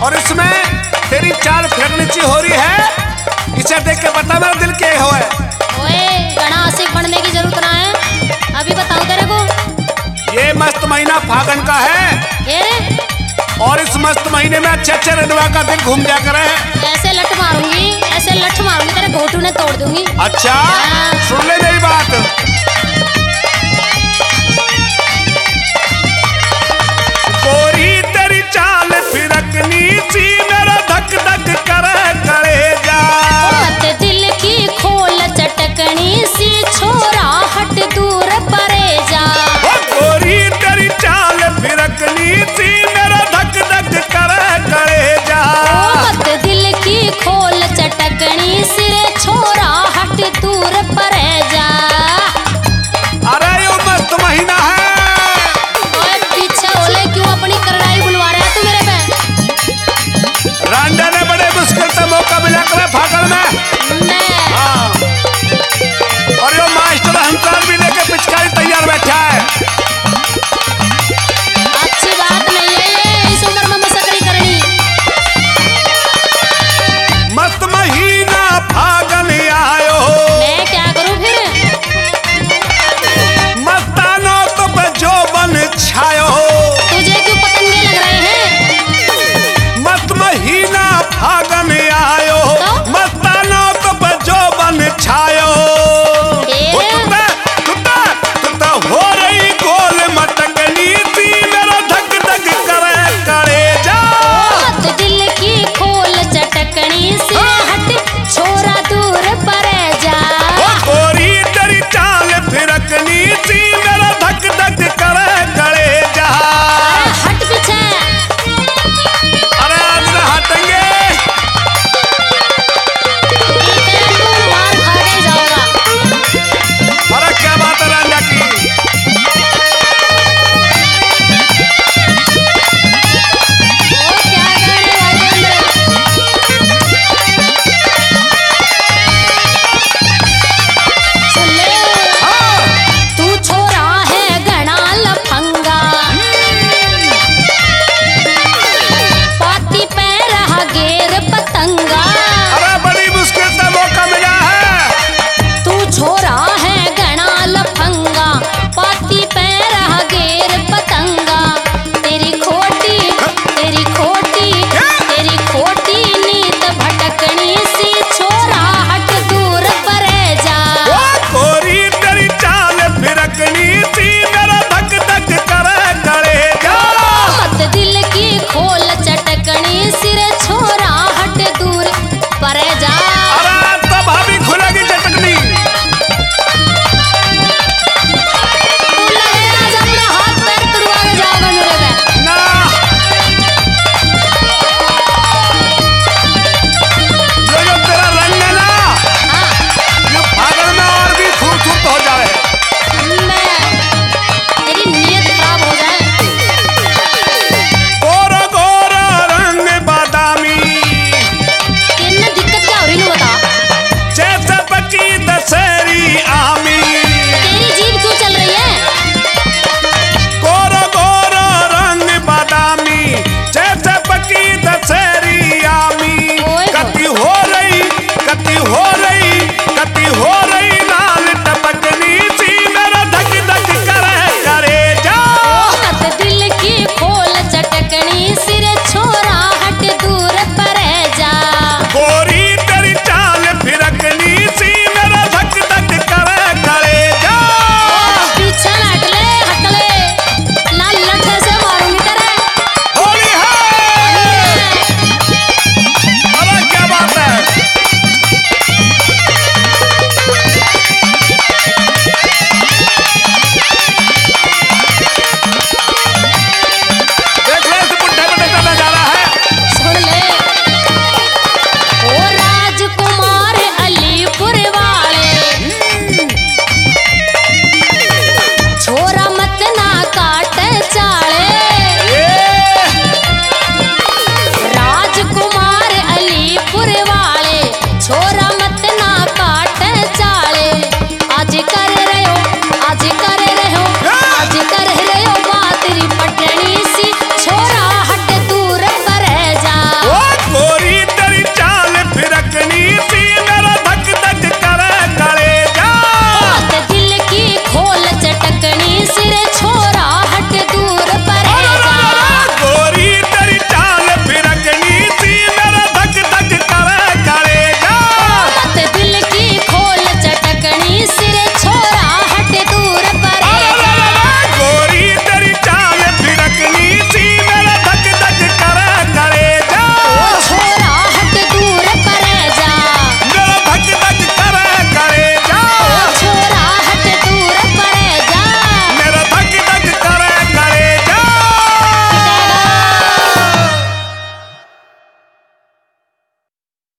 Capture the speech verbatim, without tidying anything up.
और इसमें तेरी चाल फिरनीची हो रही है, इसे देख के बता मेरा दिल क्या हो है। ओए घना आशिक बनने की जरूरत ना है, अभी बताऊं तेरे को। ये मस्त महीना फागुन का है ये रे, और इस मस्त महीने में अच्छे अच्छे रंडवा का दिल घूम जा करे। ऐसे लठ मारूंगी, ऐसे लठ मारूंगी तेरे घोटू ने तोड़ दूंगी। अच्छा हाँ। सुन ले मेरी बात।